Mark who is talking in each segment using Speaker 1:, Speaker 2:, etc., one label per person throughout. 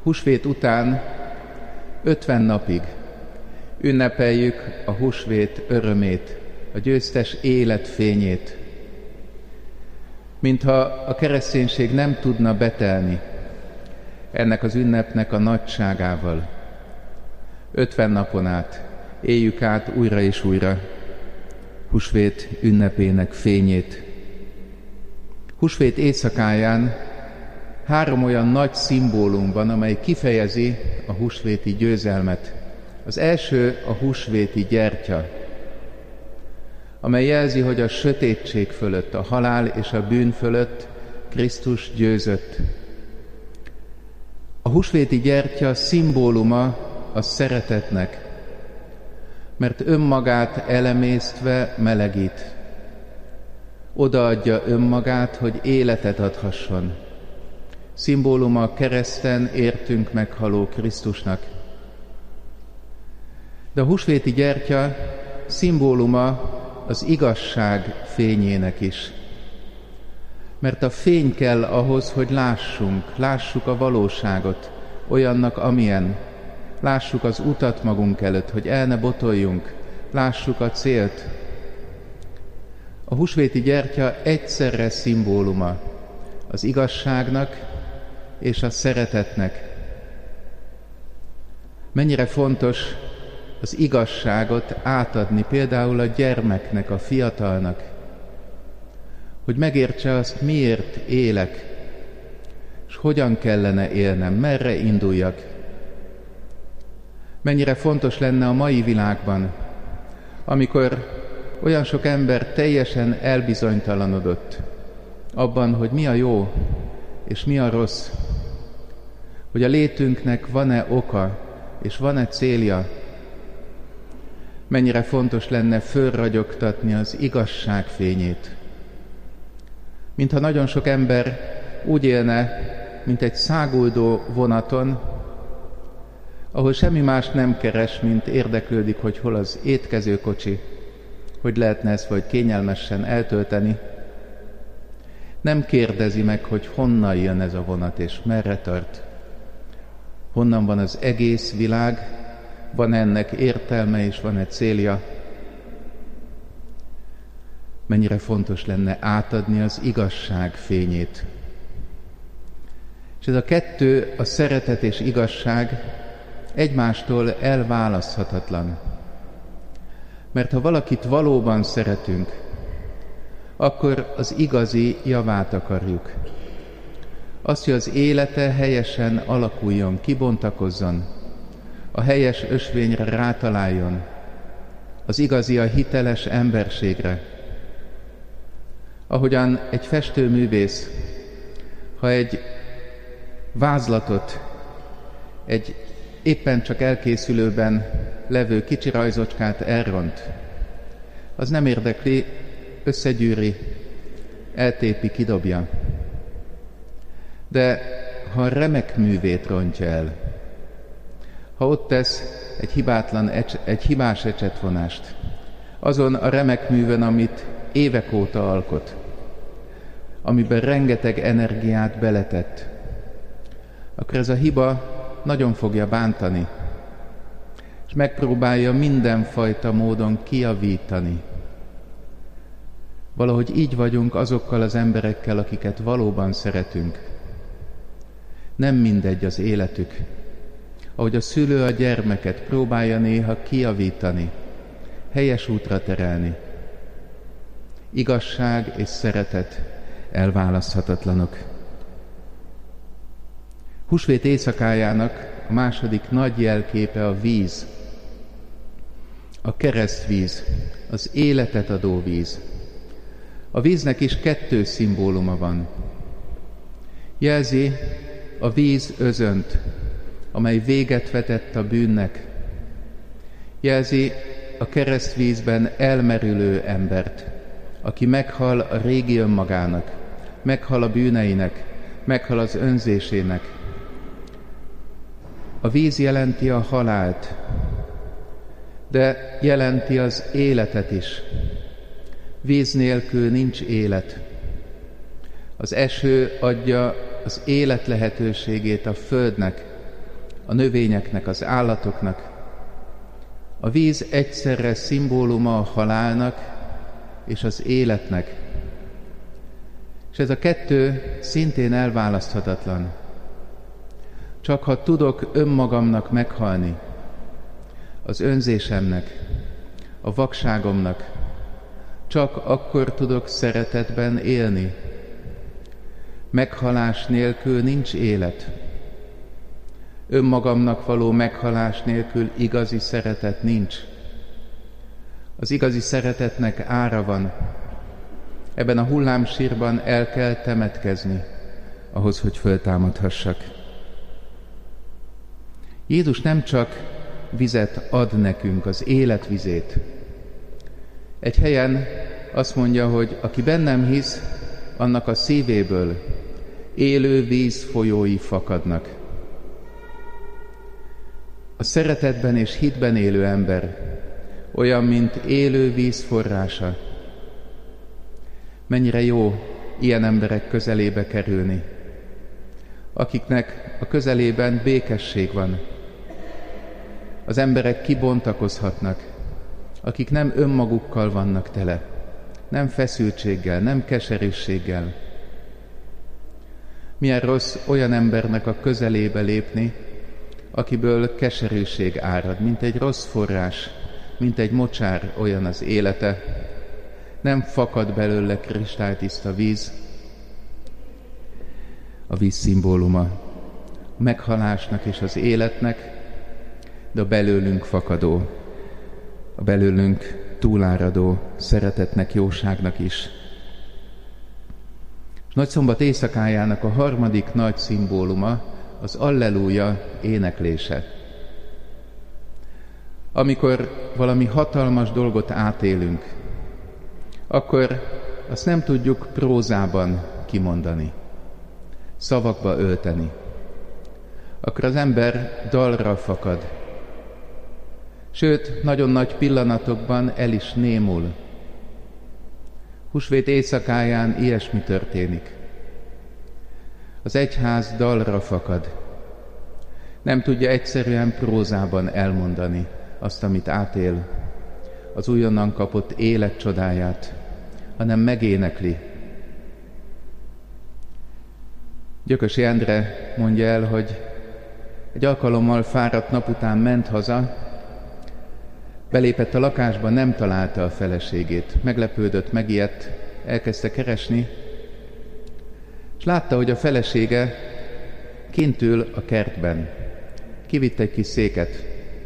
Speaker 1: Húsvét után 50 napig ünnepeljük a húsvét örömét, a győztes élet fényét. Mintha a kereszténység nem tudna betelni ennek az ünnepnek a nagyságával. 50 napon át éljük át újra és újra húsvét ünnepének fényét. Húsvét éjszakáján 3 olyan nagy szimbólum van, amely kifejezi a húsvéti győzelmet. Az első a húsvéti gyertya, amely jelzi, hogy a sötétség fölött, a halál és a bűn fölött Krisztus győzött. A húsvéti gyertya szimbóluma a szeretetnek, mert önmagát elemésztve melegít. Odaadja önmagát, hogy életet adhasson. Szimbóluma a kereszten értünk meghaló Krisztusnak. De a húsvéti gyertya szimbóluma az igazság fényének is. Mert a fény kell ahhoz, hogy lássuk a valóságot olyannak, amilyen. Lássuk az utat magunk előtt, hogy el ne botoljunk, lássuk a célt. A húsvéti gyertya egyszerre szimbóluma az igazságnak és a szeretetnek. Mennyire fontos az igazságot átadni például a gyermeknek, a fiatalnak, hogy megértse azt, miért élek, és hogyan kellene élnem, merre induljak. Mennyire fontos lenne a mai világban, amikor olyan sok ember teljesen elbizonytalanodott abban, hogy mi a jó és mi a rossz, hogy a létünknek van-e oka és van-e célja. Mennyire fontos lenne fölragyogtatni az igazság fényét. Mintha nagyon sok ember úgy élne, mint egy száguldó vonaton, ahol semmi más nem keres, mint érdeklődik, hogy hol az étkezőkocsi, hogy lehetne ezt vagy kényelmesen eltölteni. Nem kérdezi meg, hogy honnan jön ez a vonat és merre tart. Honnan van az egész világ, van ennek értelme és van-e célja. Mennyire fontos lenne átadni az igazság fényét. És ez a kettő, a szeretet és igazság egymástól elválaszthatatlan. Mert ha valakit valóban szeretünk, akkor az igazi javát akarjuk. Azt, hogy az élete helyesen alakuljon, kibontakozzon, a helyes ösvényre rátaláljon, az igazi, a hiteles emberségre. Ahogyan egy festőművész, ha egy vázlatot, egy éppen csak elkészülőben levő kicsi rajzocskát elront, az nem érdekli, összegyűri, eltépi, kidobja. De ha a remek művét rontja el, ha ott tesz egy hibás ecsetvonást, azon a remek művön, amit évek óta alkot, amiben rengeteg energiát beletett, akkor ez a hiba nagyon fogja bántani, és megpróbálja mindenfajta módon kijavítani. Valahogy így vagyunk azokkal az emberekkel, akiket valóban szeretünk. Nem mindegy az életük. Ahogy a szülő a gyermeket próbálja néha kijavítani, helyes útra terelni. Igazság és szeretet elválaszthatatlanok. Húsvét éjszakájának a második nagy jelképe a víz. A keresztvíz, az életet adó víz. A víznek is 2 szimbóluma van. Jelzi a víz özönt, amely véget vetett a bűnnek. Jelzi a keresztvízben elmerülő embert, aki meghal a régi önmagának, meghal a bűneinek, meghal az önzésének. A víz jelenti a halált, de jelenti az életet is. Víz nélkül nincs élet. Az eső adja az élet lehetőségét a földnek, a növényeknek, az állatoknak. A víz egyszerre szimbóluma a halálnak és az életnek. És ez a kettő szintén elválaszthatatlan. Csak ha tudok önmagamnak meghalni, az önzésemnek, a vakságomnak, csak akkor tudok szeretetben élni. Meghalás nélkül nincs élet. Önmagamnak való meghalás nélkül igazi szeretet nincs. Az igazi szeretetnek ára van. Ebben a hullámsírban el kell temetkezni, ahhoz, hogy föltámadhassak. Jézus nem csak vizet ad nekünk, az életvizét. Egy helyen azt mondja, hogy aki bennem hisz, annak a szívéből élő víz folyói fakadnak. A szeretetben és hitben élő ember olyan, mint élő víz forrása. Mennyire jó ilyen emberek közelébe kerülni, akiknek a közelében békesség van. Az emberek kibontakozhatnak, akik nem önmagukkal vannak tele, nem feszültséggel, nem keserűséggel. Milyen rossz olyan embernek a közelébe lépni, akiből keserűség árad, mint egy rossz forrás, mint egy mocsár olyan az élete. Nem fakad belőle kristálytiszta víz, a víz szimbóluma a meghalásnak és az életnek, de a belőlünk fakadó, a belőlünk túláradó szeretetnek, jóságnak is. Nagyszombat éjszakájának a harmadik nagy szimbóluma az Alleluja éneklése. Amikor valami hatalmas dolgot átélünk, akkor azt nem tudjuk prózában kimondani, szavakba ölteni. Akkor az ember dalra fakad. Sőt, nagyon nagy pillanatokban el is némul. Húsvét éjszakáján ilyesmi történik. Az egyház dalra fakad. Nem tudja egyszerűen prózában elmondani azt, amit átél, az újonnan kapott élet csodáját, hanem megénekli. Gyökösi Endre mondja el, hogy egy alkalommal fáradt nap után ment haza, belépett a lakásba, nem találta a feleségét. Meglepődött, megijedt, elkezdte keresni, és látta, hogy a felesége kint ül a kertben. Kivitt egy kis széket.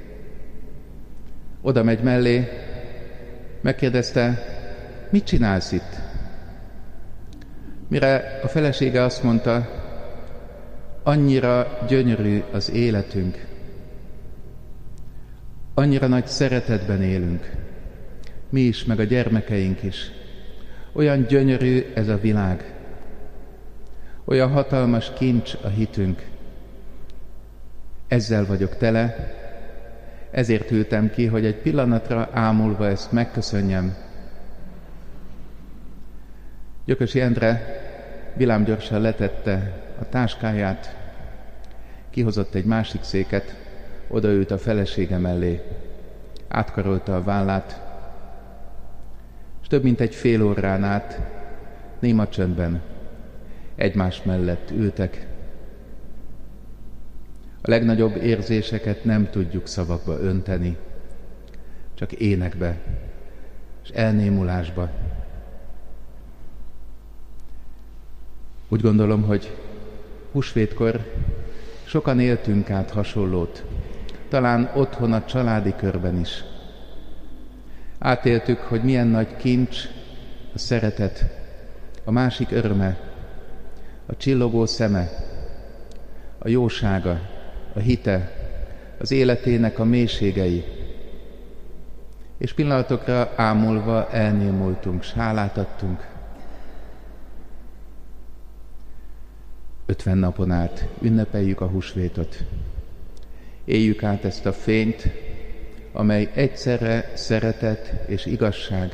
Speaker 1: Oda megy mellé, megkérdezte, mit csinálsz itt? Mire a felesége azt mondta, annyira gyönyörű az életünk, annyira nagy szeretetben élünk, mi is, meg a gyermekeink is. Olyan gyönyörű ez a világ, olyan hatalmas kincs a hitünk. Ezzel vagyok tele, ezért ültem ki, hogy egy pillanatra ámulva ezt megköszönjem. Gyökösi Endre villámgyorsan letette a táskáját, kihozott egy másik széket, odaült a felesége mellé, átkarolta a vállát, és több mint egy fél órán át néma csöndben egymás mellett ültek. A legnagyobb érzéseket nem tudjuk szavakba önteni, csak énekbe és elnémulásba. Úgy gondolom, hogy húsvétkor sokan éltünk át hasonlót, talán otthon a családi körben is. Átéltük, hogy milyen nagy kincs a szeretet, a másik öröme, a csillogó szeme, a jósága, a hite, az életének a mélységei. És pillanatokra ámulva elnémultunk, s hálát adtunk. 50 napon át ünnepeljük a húsvétot. Éljük át ezt a fényt, amely egyszerre szeretet és igazság.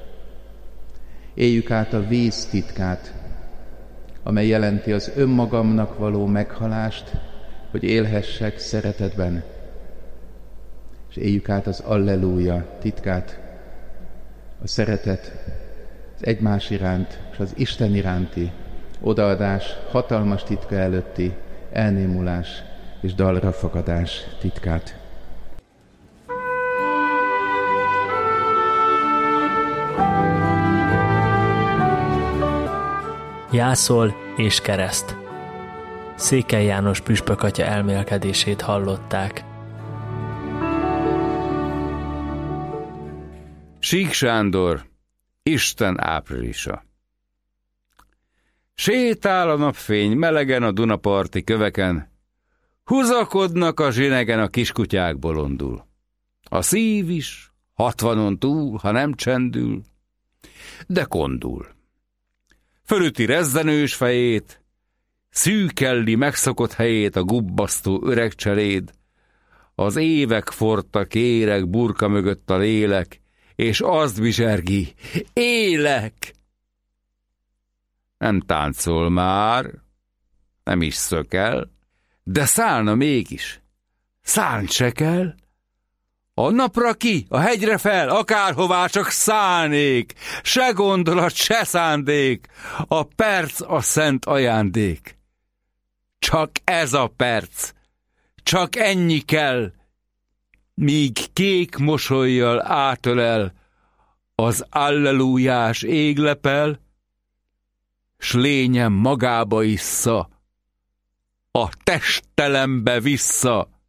Speaker 1: Éljük át a víz titkát, amely jelenti az önmagamnak való meghalást hogy élhessek szeretetben, és éljük át az Alleluja titkát, a szeretet, az egymás iránt és az Isten iránti odaadás hatalmas titka előtti elnémulás és dalra fogadás titkát.
Speaker 2: Jászol és kereszt. Székely János püspök atya elmélkedését hallották.
Speaker 3: Sík Sándor, Isten áprilisa. Sétál a napfény melegen a Dunaparti köveken, húzakodnak a zsinegen a kiskutyák bolondul. A szív is 60-on túl, ha nem csendül, de kondul. Fölüti rezzenős fejét, szűkelli megszokott helyét a gubbasztó öreg cseléd, az évek forta kéreg burka mögött a lélek, és azt bizsergi, élek! Nem táncol már, nem is szökel, de szállna mégis. Szállni se kell. A napra ki, a hegyre fel, akárhová csak szállnék, se gondolat, se szándék, a perc a szent ajándék. Csak ez a perc, csak ennyi kell, míg kék mosollyal átölel, az allelujás églepel, s lényem magába issza, a testelembe vissza.